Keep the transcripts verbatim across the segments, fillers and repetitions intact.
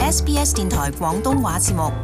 S B S 電台廣東話節目。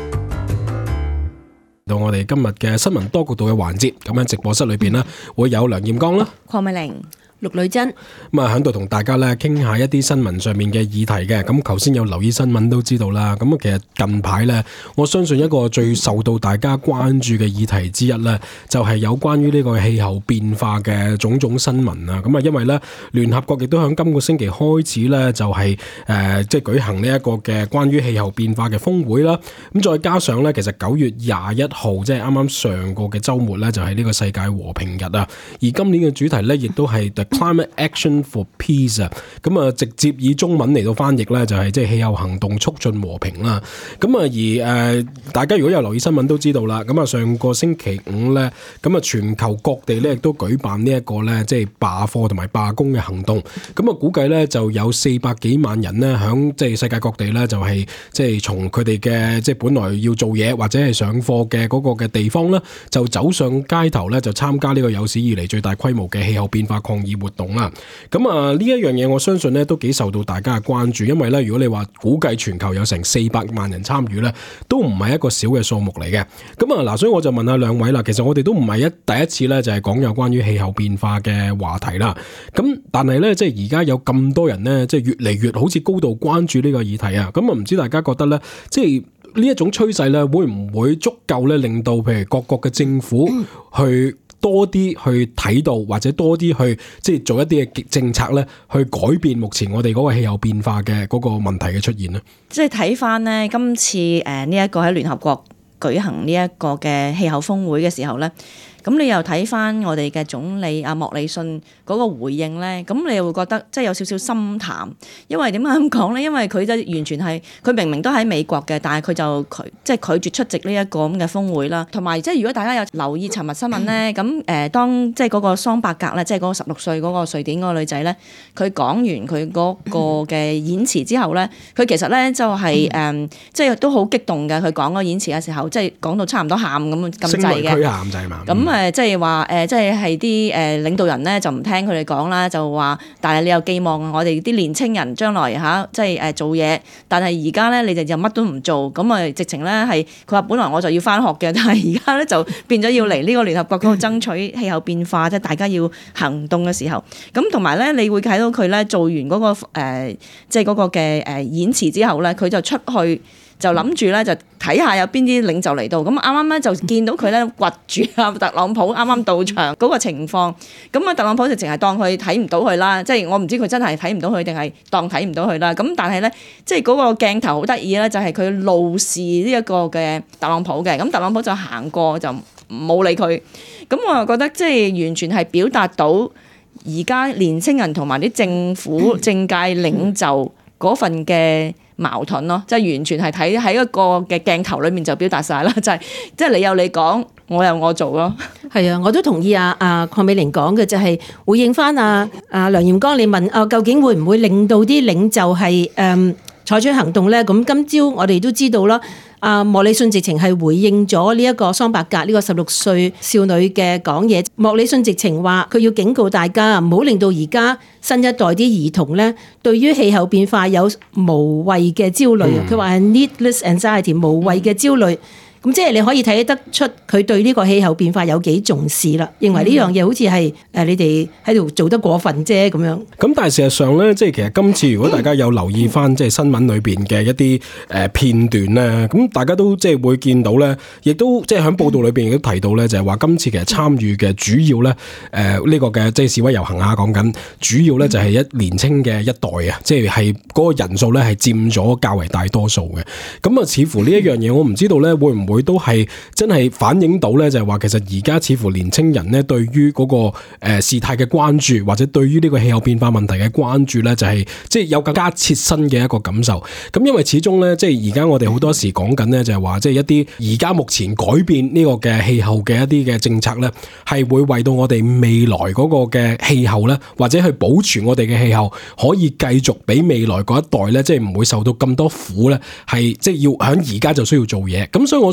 到我哋今日嘅新聞多角度嘅環節，咁喺直播室裏邊呢，會有梁艷剛啦、 鄺美玲、陸女珍， 咁啊喺度同大家咧傾下一啲新聞上面嘅議題嘅。咁頭先有留意新聞都知道啦。咁啊其實近排咧，我相信一個最受到大家關注嘅議題之一咧，就係有關於呢個氣候變化嘅種種新聞啊。咁啊因為咧聯合國亦都喺今個星期開始咧就係誒即係舉行呢一個嘅關於氣候變化嘅峰會啦。咁再加上咧，其實九月廿一號即係啱啱上個嘅週末咧，就係呢個世界和平日啊。而今年嘅主題咧，亦都係 The Climate Action for Peace 啊。咁啊，直接以中文嚟到翻譯咧，就係即係氣候行動促進和平啦。咁啊，而誒、呃、大家如果有留意新聞都知道啦。咁啊，上個星期五咧，咁啊全球各地咧亦都舉辦呢一個咧即係罷課同埋罷工嘅行動。咁啊，估計咧就有四百幾萬人咧響即係世界各地咧就係即係從佢哋嘅即係本來要做嘢或者係上課嘅嗰個嘅地方咧，就走上街頭咧就參加呢個有史以嚟最大規模嘅氣候變化抗議活動啦。咁啊呢一樣嘢我相信咧都幾受到大家嘅關注，因為咧如果你話估計全球有成四百萬人參與咧，都唔係一個小嘅數目嚟嘅。咁啊嗱，所以我就問下兩位啦，其實我哋都唔係一第一次咧就係講有關於氣候變化嘅話題啦。咁但係咧即係而家有咁多人咧，即係越嚟越好似高度關注呢個議題啊。咁啊唔知大家覺得咧，即係呢一種趨勢咧，會唔會足夠咧，令到譬如各國嘅政府去多啲去睇到，或者多啲去即係做一啲嘅政策咧，去改變目前我哋嗰個氣候變化嘅嗰個問題嘅出現咧？ 即係睇翻呢，今次誒呢一個喺聯合國舉行呢一個嘅氣候峰會嘅時候咧。咁你又睇翻我哋嘅總理阿莫里遜嗰個回應咧，咁你又會覺得即係有少少心淡，因為點解咁講咧？因為佢就完全係佢明明都喺美國嘅，但係佢就拒即係拒絕出席呢一個咁嘅峰會啦。同埋即係如果大家有留意尋日新聞咧，咁誒、呃、當即係嗰個桑伯格咧，即係嗰個十六歲嗰個瑞典嗰個女仔咧，佢講完佢嗰個嘅演詞之後咧，佢其實咧就係、是、誒、嗯、即係都好激動嘅。佢講個演詞嘅時候，即係講到差唔多喊咁咁滯嘅。 聲淚俱下咁滯嘛。 咁誒，即係話誒，即係係啲誒領導人咧，就唔聽佢哋講啦，就話，但係你又寄望我哋啲年青人將來嚇，即係誒做嘢，但係而家咧你哋就乜都唔做，咁啊直情咧係佢話，本來我就要返學嘅，但係而家咧就變咗要嚟呢個聯合國嗰度爭取氣候變化，即係大家要行動嘅時候，咁同埋咧，你會睇到佢咧做完嗰個誒，即係嗰個嘅誒演詞之後咧，佢就出去。就諗住咧，就睇下有邊啲領袖嚟到，咁啱啱咧就見到佢咧掘住啊特朗普啱啱到場嗰個情況，咁啊特朗普就淨係當佢睇唔到佢啦，即係我唔知佢真係睇唔到佢定係當睇唔到佢啦。咁但係咧，即係嗰個鏡頭好得意咧，就係佢怒視呢一個嘅特朗普嘅，咁特朗普就行過就冇理佢，咁我又覺得即係完全係表達到而家年青人同埋啲政府政界領袖嗰份嘅矛盾咯，即係完全係睇喺一個嘅鏡頭裏面就表達晒啦，就係即係你有你講，我有我做咯。 係啊，我都同意啊啊鄺美玲講嘅，就係回應翻啊啊梁艷剛，你問啊究竟會唔會令到啲領袖係誒採取行動咧？咁今朝我哋都知道啦。啊，莫里遜直情係回應咗呢一個桑伯格呢個十六歲少女嘅講嘢。莫里遜直情話佢要警告大家唔好令到而家新一代啲兒童咧對於氣候變化有無謂嘅焦慮。佢話係 needless anxiety 無謂嘅焦慮。咁即係你可以睇得出佢對呢個氣候變化有幾重視啦，認為呢樣嘢好似係誒你哋喺度做得過分啫咁樣。咁但係事實上咧，即係其實今次如果大家有留意翻即係新聞裏邊嘅一啲誒片段咧，咁大家都即係會見到咧，亦都即係喺報道裏邊亦都提到咧，就係話今次其實參與嘅主要咧誒呢個嘅即係示威遊行啊，講緊主要咧就係一年青嘅一代啊，即係係嗰個人數咧係佔咗較為大多數嘅。咁啊，似乎呢一樣嘢我唔知道咧會唔會都係真係反映到咧，就係話其實而家似乎年青人咧對於嗰個誒事態嘅關注，或者對於呢個氣候變化問題嘅關注咧，就係即係有更加切身嘅一個感受。咁因為始終咧，即係而家我哋好多時講緊咧，就係話即係一啲而家目前改變呢個嘅氣候嘅一啲嘅政策咧，係會為到我哋未來嗰個嘅氣候咧，或者去保存我哋嘅氣候，可以繼續俾未來嗰一代咧，即係唔會受到咁多苦咧，係即係要喺而家就需要做嘢。咁所以我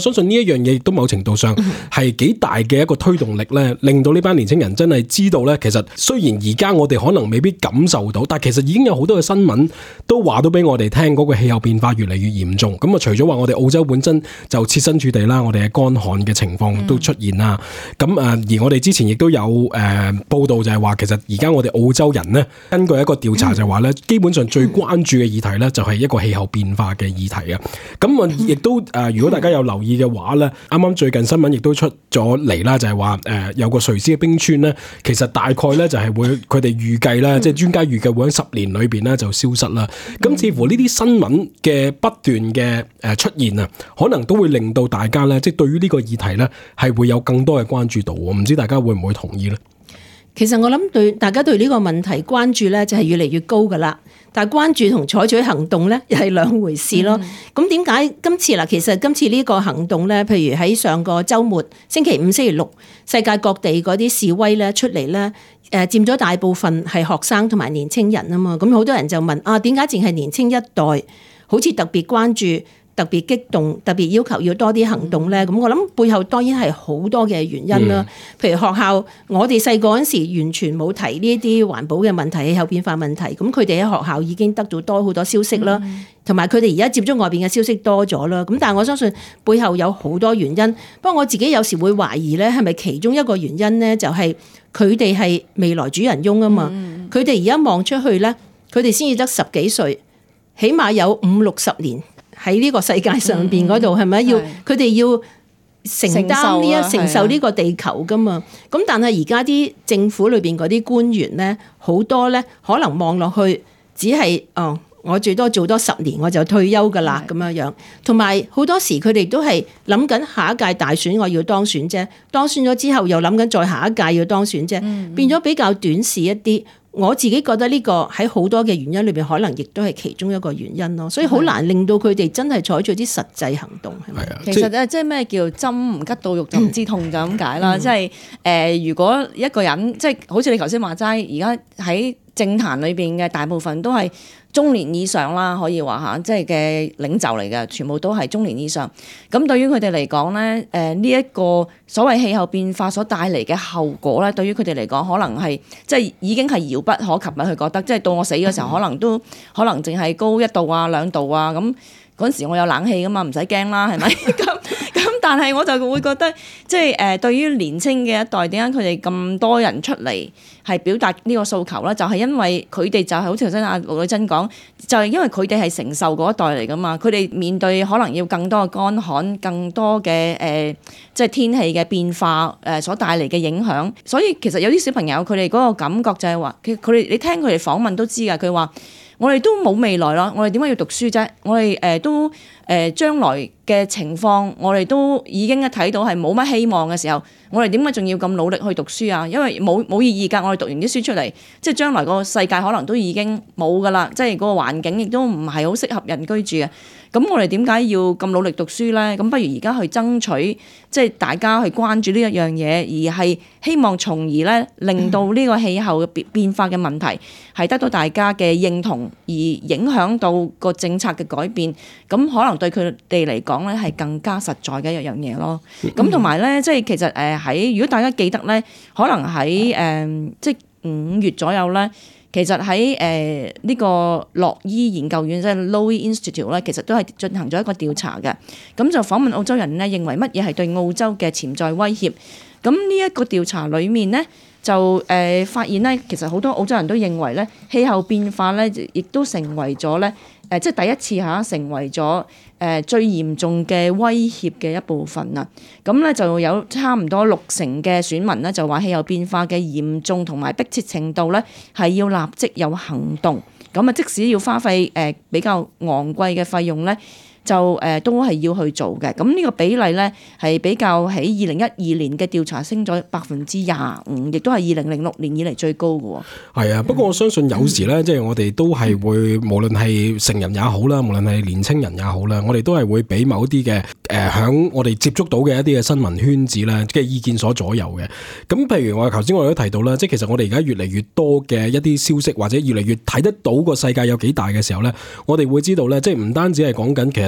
相信呢一樣嘢亦都某程度上係幾大嘅一個推動力咧，令到呢班年青人真係知道咧，其實雖然而家我哋可能未必感受到，但其實已經有好多嘅新聞都話到俾我哋聽，嗰個氣候變化越嚟越嚴重。咁啊，除咗話我哋澳洲本身就設身處地啦，我哋嘅乾旱嘅情況都出現啦。咁誒、嗯，而我哋之前亦都有誒、呃、報道就係話，其實而家我哋澳洲人呢，根據一個調查就係話咧，基本上最關注嘅議題咧，就係一個氣候變化嘅議題啊。咁啊，亦都誒、呃，如果大家有留意嘅話咧，啱啱最近新聞亦都出咗嚟啦，就係話誒有個瑞士嘅冰川咧，其實大概咧就係會佢哋預計咧，即係專家預計會喺十年裏邊咧就消失啦。咁似乎呢啲新聞嘅不斷嘅誒出現啊，可能都會令到大家咧，即係對於呢個議題咧係會有更多嘅關注度。我唔知大家會唔會同意咧？ 其實我諗對大家對呢個問題關注咧就係越嚟越高噶啦，但係關注同採取行動咧又係兩回事咯。咁點解今次嗱？其實今次呢個行動咧，譬如喺上個週末星期五、星期六，世界各地嗰啲示威咧出嚟咧，誒佔咗大部分係學生同埋年青人啊嘛。咁好多人就問啊，點解淨係年青一代好似特別關注？特別激動，特別要求要多啲行動咧，咁我諗背後當然係好多嘅原因啦。譬如學校，我哋細個嗰陣時完全冇提呢啲環保嘅問題、氣候變化問題，咁佢哋喺學校已經得到多好多消息啦，同埋佢哋而家接觸外邊嘅消息多咗啦。咁但係我相信背後有好多原因，不過我自己有時會懷疑咧，係咪其中一個原因咧，就係佢哋係未來主人翁啊嘛。佢哋而家望出去咧，佢哋先至得十幾歲，起碼有五六十年。喺呢個世界上邊嗰度係咪要佢哋要承擔呢一承受呢個地球噶嘛？咁但係而家啲政府裏邊嗰啲官員咧，好多咧可能望落去只係哦，我最多做多十年我就退休噶啦咁樣樣。同埋好多時佢哋都係諗緊下一屆大選我要當選啫，當選咗之後又諗緊再下一屆要當選啫，變咗比較短視一啲。我自己覺得呢個喺好多嘅原因裏邊，可能亦都係其中一個原因咯，所以好難令到佢哋真係採取啲實際行動。係咪？ 其實咧，即係咩叫針唔吉到肉就唔知痛就咁解啦。即係誒，如果一個人即係好似你頭先話齋，而家喺政壇裏邊嘅大部分都係中年以上啦，可以話嚇，即係嘅領袖嚟嘅，全部都係中年以上。咁對於佢哋嚟講咧，誒呢一個所謂氣候變化所帶嚟嘅後果咧，對於佢哋嚟講，可能係即係已經係遙不可及啦。佢覺得即係到我死嘅時候，可能都可能淨係高一度啊、兩度啊。咁嗰陣時我有冷氣噶嘛，唔使驚啦，係咪？咁咁，但係我就會覺得，即係誒對於年青嘅一代，點解佢哋咁多人出嚟係表達呢個訴求咧？就係、是、因為佢哋就係好似頭先阿陸女真講，就係、是、因為佢哋係承受嗰一代嚟噶嘛，佢哋面對可能要更多嘅乾旱、更多嘅誒、呃，即係天氣嘅變化誒所帶嚟嘅影響。所以其實有啲小朋友佢哋嗰個感覺就係話，佢佢哋你聽佢哋訪問都知㗎，佢話。我哋都冇未來咯，我哋點解要讀書啫？我哋誒、呃、都誒、呃、將來嘅情況，我哋都已經一睇到係冇乜希望嘅時候，我哋點解仲要咁努力去讀書啊？因為冇冇意義㗎，我哋讀完啲書出嚟，即係將來個世界可能都已經冇㗎啦，即係個環境亦都唔係好適合人居住嘅。咁我哋點解要咁努力讀書咧？咁不如而家去爭取，即係大家去關注呢一樣嘢，而係希望從而咧令到呢個氣候嘅變變化嘅問題係得到大家嘅認同，而影響到個政策嘅改變。咁可能對佢哋嚟講咧係更加實在嘅一樣嘢咯。咁同埋咧，即係其實誒喺如果大家記得咧，可能喺誒、呃、即係五月左右咧。其實喺誒呢個洛伊研究院即係 Lowy Institute 咧，其實都係進行咗一個調查嘅。咁就訪問澳洲人咧，認為乜嘢係對澳洲嘅潛在威脅？咁呢一個調查裡面咧，就誒、呃、發現咧，其實好多澳洲人都認為咧，氣候變化咧，亦都成為咗咧誒，即係第一次嚇成為咗誒、呃、最嚴重嘅威脅嘅一部分啦。咁咧就有差唔多六成嘅選民咧，就話氣候變化嘅嚴重同埋迫切程度咧，係要立即有行動。咁啊，即使要花費誒、呃、比較昂貴嘅費用咧。就誒、呃、都係要去做嘅，咁呢個比例咧係比較喺二零一二年嘅調查升咗百分之廿五，亦都係二零零六年以嚟最高嘅喎。係啊，不過我相信有時咧，即係、嗯、我哋都係會，無論係成人也好啦，無論係年青人也好啦，我哋都係會俾某啲嘅誒響我哋接觸到嘅一啲嘅新聞圈子咧嘅意見所左右嘅。咁譬如我頭先我哋都提到啦，即係其實我哋而家越嚟越多嘅一啲消息，或者越嚟越睇得到個世界有幾大嘅時候咧，我哋會知道咧，即係唔單止係講緊其實。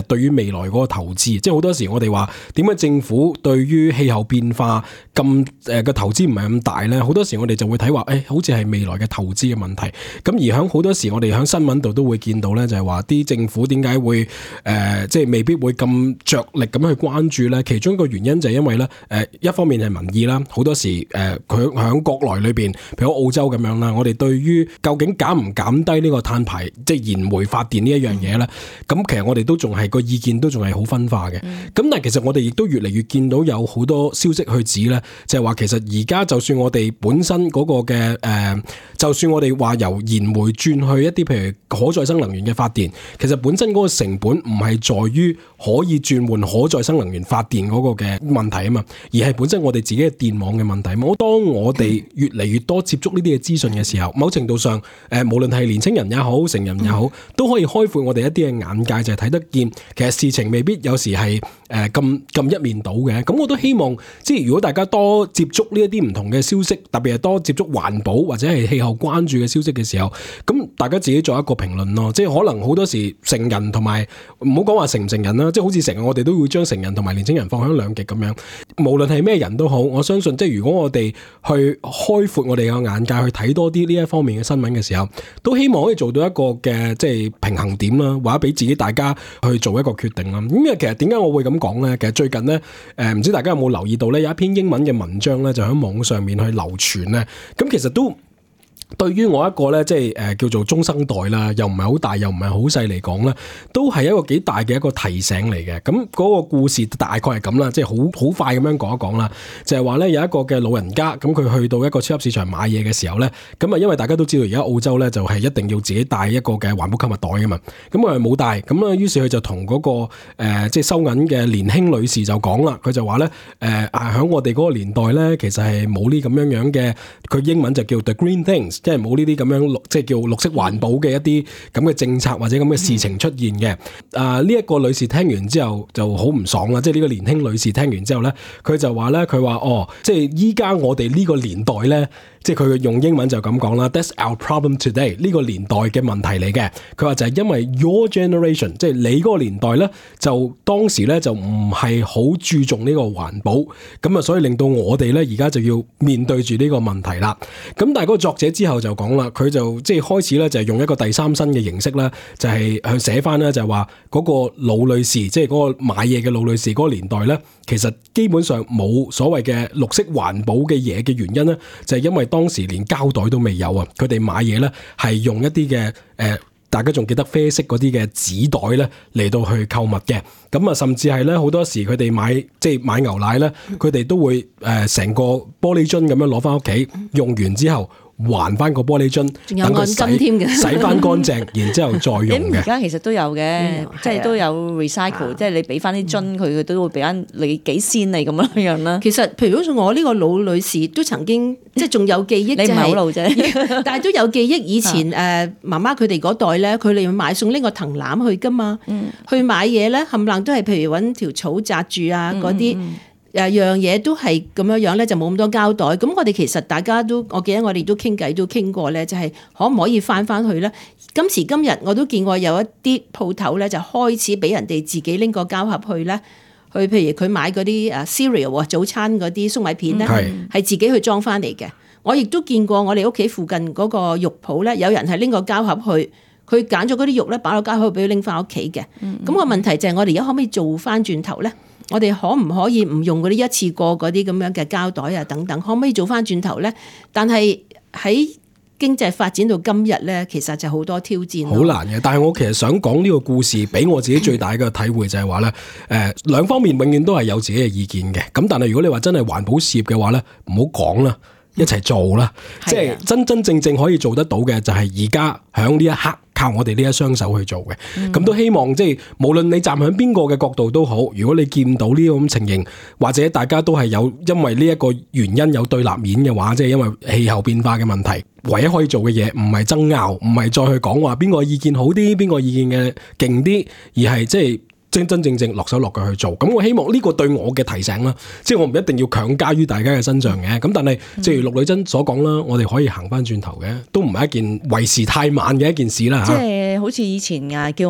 對於未來嗰個投資，即係好多時我哋話點解政府對於氣候變化咁誒嘅投資唔係咁大咧？好多時我哋就會睇話誒，好似係未來嘅投資嘅問題。咁而響好多時我哋響新聞度都會見到咧，就係話啲政府點解會誒、呃、即係未必會咁着力咁去關注咧？其中一個原因就係因為咧誒、呃、一方面係民意啦，好多時誒佢響國內裏邊，譬如澳洲咁樣啦，我哋對於究竟減唔減低呢個碳排即係燃煤發電呢一樣嘢咧，咁、嗯、其實我哋都仲係個意見都仲係好分化嘅。咁、嗯、但係其實我哋亦都越嚟越見到有好多消息去指咧，就係話其實而家就算我哋本身嗰個嘅誒、呃，就算我哋話由燃煤轉去一啲譬如可再生能源嘅發電，其實本身嗰個成本唔係在於可以轉換可再生能源發電嗰個嘅問題啊嘛，而係本身我哋自己嘅電網嘅問題。我當我哋越嚟越多接觸呢啲嘅資訊嘅時候，某程度上誒、呃，無論係年青人也好，成人也好，都可以開闊我哋一啲嘅眼界，就係、是、睇得見其實事情未必有時係誒咁咁一面倒嘅。咁我都希望即係如果大家多接觸呢一啲唔同嘅消息，特別係多接觸環保或者係氣候關注嘅消息嘅時候，咁大家自己做一個評論咯。即係可能好多時成人同埋唔好講話成唔成人啦，即係好似成日我哋都會將成人同埋年青人放喺兩極咁樣。無論係咩人都好，我相信即係如果我哋去開闊我哋嘅眼界，去睇多啲呢一方面嘅新聞嘅時候，都希望可以做到一個嘅即係平衡點啦，或者俾自己大家去做一個決定啦。咁因為其實點解我會咁講咧？其實最近咧，誒、呃、唔知大家有冇留意到咧，有一篇英文嘅文章咧，就喺網上面去流傳咧。咁其實都對於我一個咧，即係誒叫做中生代啦，又唔係好大，又唔係好細嚟講咧，都係一個幾大嘅一個提醒嚟嘅。咁嗰個故事大概係咁啦，即係好好快咁樣講一講啦。就係話咧，有一個嘅老人家，咁佢去到一個超級市場買嘢嘅時候咧，咁啊因為大家都知道而家澳洲咧就係一定要自己帶一個嘅環保購物袋㗎嘛，咁佢冇帶，咁啊於是佢就同嗰、那個誒、呃、即係收銀嘅年輕女士就講啦，佢就話咧誒啊喺我哋嗰個年代咧，其實係冇呢咁樣樣嘅，佢英文就叫 The Green Things。即係冇呢啲咁樣即係叫綠色環保嘅一啲咁嘅政策或者咁嘅事情出現嘅。啊，呢一個女士聽完之後就好唔爽啦，即係呢個年輕女士聽完之後咧，佢就話咧，佢話哦，即係依家我哋呢個年代咧。即係佢用英文就咁講啦 ，That's our problem today。呢個年代嘅問題嚟嘅。佢話就係因為 your generation， 即係你嗰個年代咧，就當時咧就唔係好注重呢個環保，咁啊，所以令到我哋咧而家就要面對住呢個問題啦。咁但係嗰個作者之後就講啦，佢就即係開始咧就係用一個第三身嘅形式咧，就係去寫翻咧就係話嗰個老女士，即係嗰個買嘢嘅老女士嗰個年代咧，其實基本上冇所謂嘅綠色環保嘅嘢嘅原因咧，就係因為當當時連膠袋都未有啊！佢哋買嘢咧係用一啲嘅誒，大家仲記得啡色嗰啲嘅紙袋咧嚟到去購物嘅。咁啊，甚至係咧好多時佢哋買即係買牛奶咧，佢哋都會誒成、呃、個玻璃樽咁樣攞翻屋企，用完之後還翻個玻璃樽， 仲有按金添嘅， 洗翻乾淨，然之後再用嘅。 而家其實都有嘅， 嗯、 即係都有 recycle，、啊、即係你俾翻啲樽佢，佢都會俾翻你幾仙你咁樣樣啦。 其實，譬如好似我呢個老女士都曾經即係仲有記憶、就是，你唔係好老啫，但係都有記憶。以前誒、呃、媽媽佢哋嗰代咧，佢哋買餸拎個藤籃去噶嘛，嗯、去買嘢咧冚唪唥都係譬如揾條草紮住啊嗰啲。嗯嗯誒樣嘢都係咁樣樣咧，就冇咁多膠袋。咁我哋其實大家都，我記得我哋都傾偈都傾過咧，就係、是、可唔可以翻翻去咧？今時今日我都見過有一啲鋪頭咧，就開始俾人哋自己拎個膠盒去咧，去譬如佢買嗰啲誒 cereal 早餐嗰啲粟米片咧，係、嗯、自己去裝翻嚟嘅。我亦都見過我哋屋企附近嗰個肉鋪咧，有人係拎個膠盒去，佢揀咗嗰啲肉咧，擺落膠盒俾佢拎翻屋企嘅。咁、嗯、個問題就係我哋而家可唔可以做翻轉頭咧？我哋可唔可以唔用嗰啲一次過嗰啲咁樣嘅膠袋啊等等，可唔可以做翻轉頭咧？但係喺經濟發展到今日咧，其實就好多挑戰。好難嘅，但係我其實想講呢個故事，俾我自己最大嘅體會就係話咧，誒、呃、兩方面永遠都係有自己嘅意見嘅。咁但係如果你話真係環保事業嘅話咧，唔好講啦，一齊做啦。即係真真正正可以做得到嘅，就係而家響呢一刻。靠我哋呢一雙手去做嘅，咁、嗯、都希望即係無論你站喺邊個嘅角度都好，如果你見到呢種情形，或者大家都係有因為呢一個原因有對立面嘅話，即係因為氣候變化嘅問題，唯一可以做嘅嘢唔係爭拗，唔係再去講話邊個意見好啲，邊個意見嘅勁啲，而係即係真真正正落手落腳去做。咁我希望呢個對我嘅提醒啦，即係我唔一定要強加於大家嘅身上嘅。咁但係正如陸女真所講啦，我哋可以行翻轉頭嘅，都唔係一件為時太晚嘅一件事啦。 即係好似以前啊，叫我哋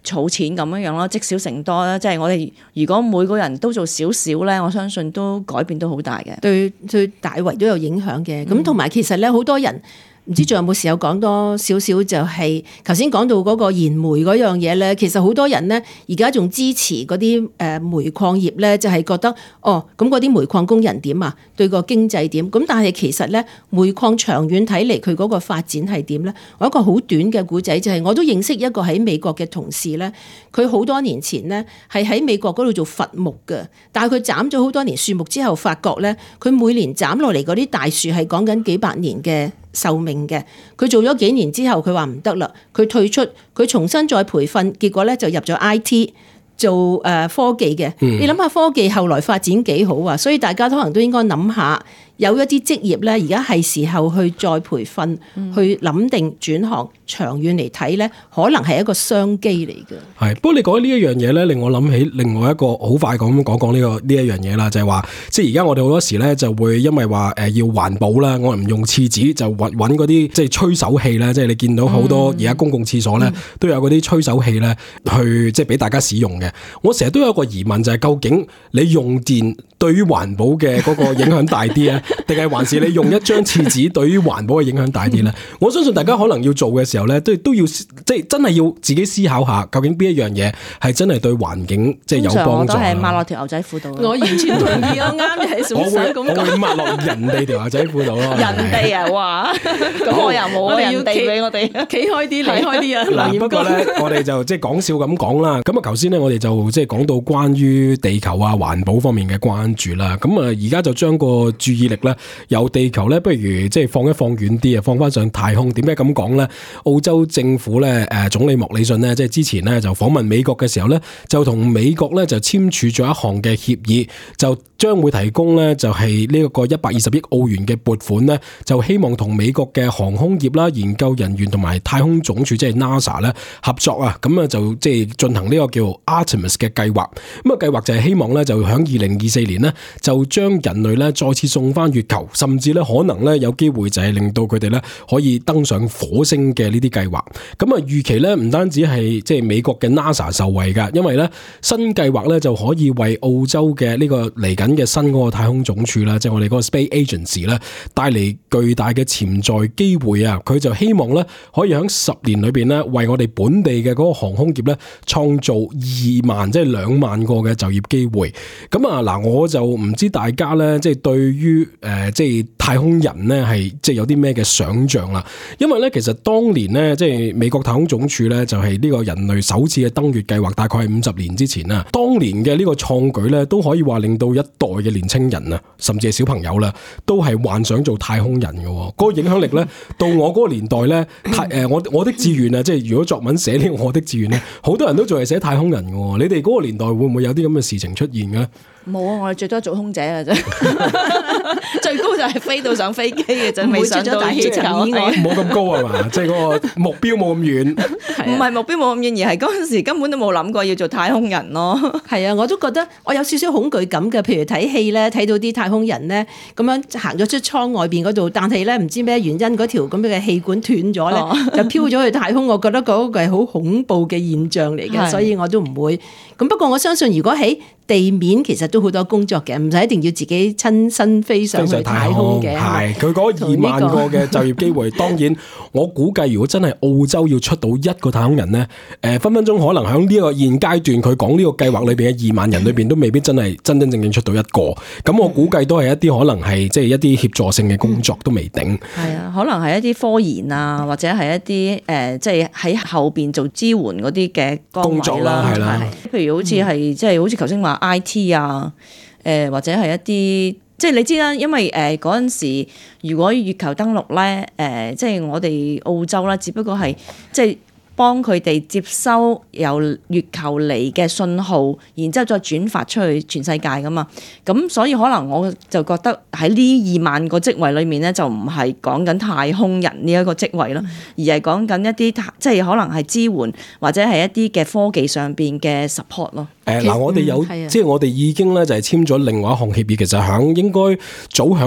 儲錢咁樣樣咯，積少成多啦。即係我哋如果每個人都做少少咧，我相信都改變都好大嘅， 對對大圍都有影響嘅。咁同埋其實咧，好多人。唔知仲有冇時候講多少少，就係頭先講到嗰個燃煤嗰樣嘢咧，其實好多人咧而家仲支持嗰啲誒煤礦業咧，就係覺得哦，咁嗰啲煤礦工人點啊，對個經濟點？咁但係其實咧，煤礦長遠睇嚟佢嗰個發展係點咧？我一個好短嘅故仔就係、是、我都認識一個喺美國嘅同事咧，佢好多年前咧係喺美國嗰度做伐木嘅，但係佢斬咗好多年樹木之後，發覺咧佢每年斬落嚟嗰啲大樹係講緊幾百年嘅壽命嘅，佢做咗幾年之後，佢話唔得啦，佢退出，佢重新再培訓，結果咧就入咗 I T 做誒科技嘅。嗯、你諗下科技後來發展幾好啊，所以大家可能都應該諗下。有一啲職業咧，而家係時候去再培訓，嗯、去諗定轉行，長遠嚟睇咧，可能係一個商機嚟嘅。 係，不過你講呢一樣嘢咧，令我諗起另外一個好快講講講呢個呢一樣嘢啦，就係話，即係而家我哋好多時咧就會因為話誒要環保啦，我唔用廁紙就揾揾嗰啲即係吹手器咧，即係你見到好多而家公共廁所咧、嗯、都有嗰啲吹手器咧，去即係俾大家使用嘅。我成日都有一個疑問，就係究竟你用電對於環保嘅嗰個影響大啲咧？定係還是你用一張廁紙對於環保嘅影響大啲咧？我相信大家可能要做嘅時候咧，都都要即係真係要自己思考下，究竟邊一樣嘢係真係對環境即係有幫助。 我都係抹落條牛仔褲度。我完全同意啊，啱嘅係想咁講。 我會抹落人哋條牛仔褲度咯。 人哋啊，哇！咁我又冇人哋俾我哋企開啲，離開啲啊。 嗱，不過咧，我哋就即係講笑咁講啦。咁啊，頭先咧，我哋就即係講到關於地球啊、環保方面嘅關注啦。咁啊，而家就將個注意力咧，由地球咧，不如即係放一放遠啲啊，放翻上太空。點解咁講咧？澳洲政府咧，誒總理莫里遜呢，即係之前咧就訪問美國嘅時候咧，就同美國咧就簽署咗一項嘅協議，就將會提供咧就係呢一個一百二十億澳元嘅撥款咧，就希望同美國嘅航空業啦、研究人員同埋太空總署即係 NASA 咧合作啊，咁啊就即係進行呢個叫 Artemis 嘅計劃。咁啊計劃就係希望咧就喺二零二四年呢，就將人類咧再次送翻月球，甚至咧可能咧有機會就係令到佢哋咧可以登上火星嘅呢啲計劃。咁啊預期咧唔單止係即係美國嘅 NASA 受惠噶，因為咧新計劃咧就可以為澳洲嘅呢個嚟緊嘅新嗰個太空總署啦，即係我哋嗰個 Space Agency 咧帶嚟巨大嘅潛在機會啊！佢就希望咧可以喺十年裏邊咧為我哋本地嘅嗰個航空業咧創造二萬即係兩萬個嘅就業機會。咁啊嗱，我就唔知大家咧即係對於誒、呃、即係太空人咧係即係有啲咩嘅想像啦。因為咧其實當年咧即係美國太空總署咧就係呢個人類首次嘅登月計劃，大概係五十年之前啊。當年嘅呢個創舉咧都可以話令到一代嘅年青人啊，甚至係小朋友啦，都係幻想做太空人嘅。嗰、那個影響力咧，到我嗰個年代咧，太誒我我的志願啊，即係如果作文寫呢個我的志願咧，好多人都仲係寫太空人嘅。你哋嗰個年代會唔會有啲咁嘅事情出現嘅咧？ 冇啊！我哋最多做空姐嘅啫，最高就係飛到上飛機嘅啫，未上到月球。 冇咁高係嘛？即係嗰個目標冇咁遠。 唔係目標冇咁遠，而係嗰陣時根本都冇諗過要做太空人咯。 係啊，我都覺得我有少少恐懼感嘅。譬如睇戲咧，睇到啲太空人咧咁樣行咗出艙外邊嗰度，但係咧唔知咩原因嗰條咁嘅氣管斷咗咧，哦、就飄咗去太空。我覺得嗰個係好恐怖嘅現象嚟嘅，所以我都唔會。咁不過我相信，如果喺地面其實都好多工作嘅，唔使一定要自己親身飛上去太空嘅。係佢嗰二萬個嘅就業機會，當然我估計如果真係澳洲要出到一個太空人咧，誒、呃、分分鐘可能喺呢個現階段佢講呢個計劃裏邊嘅二萬人裏邊都未必真係真真正正出到一個。咁我估計都係一啲可能係即係一啲協助性嘅工作都未定。係啊，可能係一啲科研啊，或者係一啲誒即係喺後邊做支援嗰啲嘅工作啦，係啦。譬如好似係即係好似頭先話 I T 啊，誒、呃、或者係一啲即係你知啦，因為誒嗰陣時如果月球登陸咧，誒、呃、即係我哋澳洲啦，只不過係即係幫佢哋接收由月球嚟嘅信號，然之後再轉發出去全世界噶嘛。咁所以可能我就覺得喺呢二萬個職位裏面咧，就唔係講緊太空人呢一個職位咯，而係講緊一啲即係可能係支援或者係一啲嘅科技上邊嘅 support 咯。誒嗱、呃，我哋有、嗯、即係我哋已經咧就係簽咗另外一項協議，其實響應該早響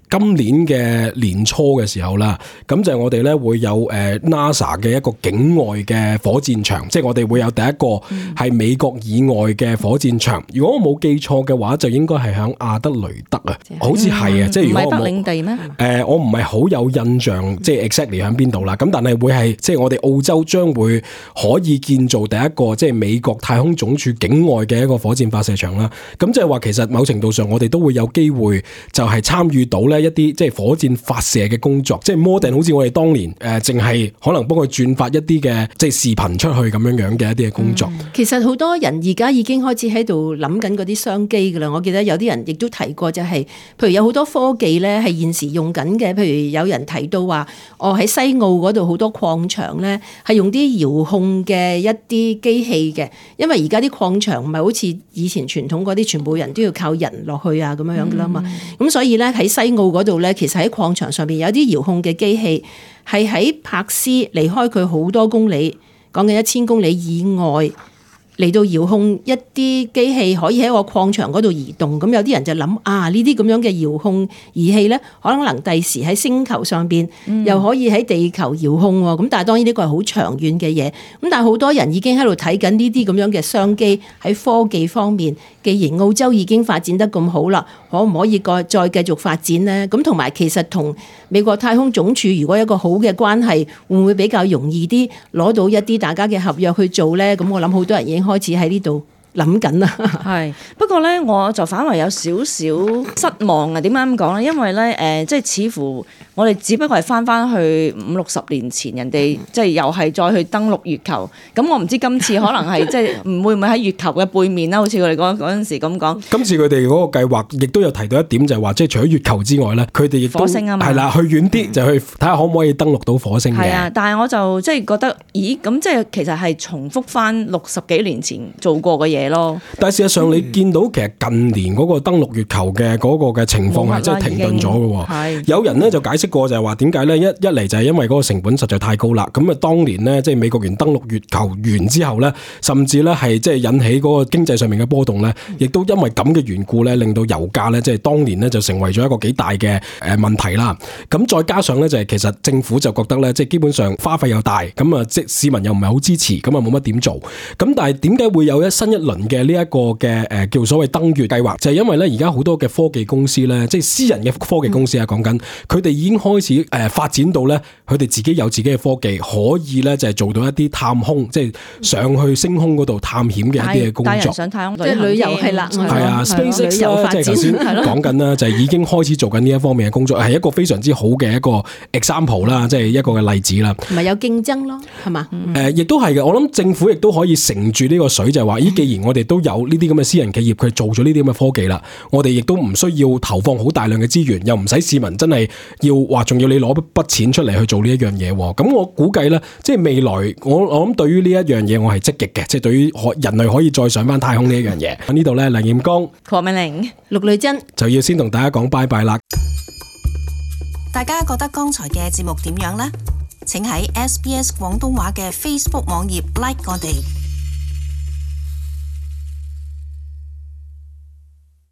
今年嘅年初嘅時候啦，咁就係我哋咧會有誒 NASA 嘅一個境外嘅火箭場，即係我哋會有第一個係美國以外嘅火箭場。如果我冇記錯嘅話，就應該係響亞德雷德啊，好似係啊，即係如果我冇唔係北領地咩？ 誒，我唔係好有印象，即係 exactly 響邊度啦。咁但係會係即係我哋澳洲將會可以建造第一個即係美國太空總署境外嘅一個火箭發射場啦。咁即係話其實某程度上我哋都會有機會就係參與到咧一啲即係火箭發射嘅工作，即係 more than 好似我哋當年誒淨係可能幫佢轉發一啲嘅即係視頻出去咁樣樣嘅一啲嘅工作。 嗯、其實好多人而家已經開始喺度諗緊嗰啲商機㗎啦。我記得有啲人亦都提過、就係，就係譬如有好多科技咧係現時用緊嘅，譬如有人提到話，我、哦、喺西澳嗰度好多礦場咧係用啲遙控嘅一啲機器嘅，因為而家啲礦場唔係好似以前傳統嗰啲全部人都要靠人落去啊咁樣樣㗎啦嘛。咁、嗯、所以咧喺西澳嗰度咧，其實喺礦場上邊有啲遙控嘅機器係喺柏斯離開佢好多公里，講緊一千公里以外。嚟到遙控一啲機器可以喺個礦場嗰度移動，咁有啲人就諗啊，呢啲咁樣嘅遙控儀器咧，可能能第時喺星球上邊又可以喺地球遙控喎。咁、嗯、但係當然呢個係好長遠嘅嘢。咁但係好多人已經喺度睇緊呢啲咁樣嘅商機喺科技方面。既然澳洲已經發展得咁好啦，可唔可以再再繼續發展呢？咁同埋其實同美國太空總署如果有一個好嘅關係，會唔會比較容易啲攞到一啲大家嘅合約去做呢？咁我諗好多人已經開始喺呢度諗緊啦。 係，不過咧，我就反為有少少失望啊！點解咁講咧？因為咧，誒、呃，即係似乎我哋只不過係翻翻去五六十年前，人哋即係又係再去登陸月球。咁我唔知今次可能係即係唔會唔會喺月球嘅背面啦？好似佢哋嗰嗰陣時咁講。 今次佢哋嗰個計劃亦都有提到一點，就係話，即係除咗月球之外咧，佢哋亦都火星啊嘛， 係啦，去遠啲就去睇下可唔可以登陸到火星嘅。係啊，但係我就即係覺得，咦？咁即係其實係重複翻六十幾年前做過嘅嘢咯。 但係事實上，你見到其實近年嗰個登陸月球嘅嗰個嘅情況係真係停頓咗嘅喎。有人咧就解釋過就係話點解咧？一一嚟就係因為嗰個成本實在太高啦。咁啊，當年咧即係美國人登陸月球完之後咧，甚至咧係即係引起嗰個經濟上面嘅波動咧，亦都因為咁嘅緣故咧，令到油價咧即係當年咧就成為咗一個幾大嘅誒問題啦。咁再加上咧就係其實政府就覺得咧即係基本上花費又大，咁啊即市民又唔係好支持，咁啊冇乜點做。咁但係點解會有一新一輪嘅呢一個嘅誒叫所謂登月計劃？就係因為咧而家好多嘅科技公司咧，即係私人嘅科技公司啊，講緊佢哋已經開始誒發展到咧，佢哋自己有自己嘅科技，可以咧就係做到一啲探空，即係上去星空嗰度探險嘅一啲嘅工作。帶人上太空， 即係旅遊係啦， 係啊 ，SpaceX 啦，即係頭先講緊啦，就係已經開始做緊呢一方面嘅工作，係一個非常之好嘅一個 example 啦，即係一個嘅例子啦。 唔係有競爭咯，係嘛？ 誒，亦都係嘅。我諗政府亦都可以乘住呢個水，就係話，咦，既然我哋都有呢啲咁嘅私人企業，佢做咗呢啲咁嘅科技啦，我哋亦都唔需要投放好大量嘅資源，又唔使市民真係要話，仲要你攞筆錢出嚟去做呢一樣嘢。咁我估計咧，即係未來，我我諗對於呢一樣嘢，我係積極嘅，即係對於人類可以再上翻太空呢一樣嘢。喺呢度咧，梁艷剛、 鄺美玲、 陸女珍就要先同大家講拜拜啦。 大家覺得剛才嘅節目點樣呢？請喺 S B S 廣東話嘅 Facebook 網頁 like 我哋。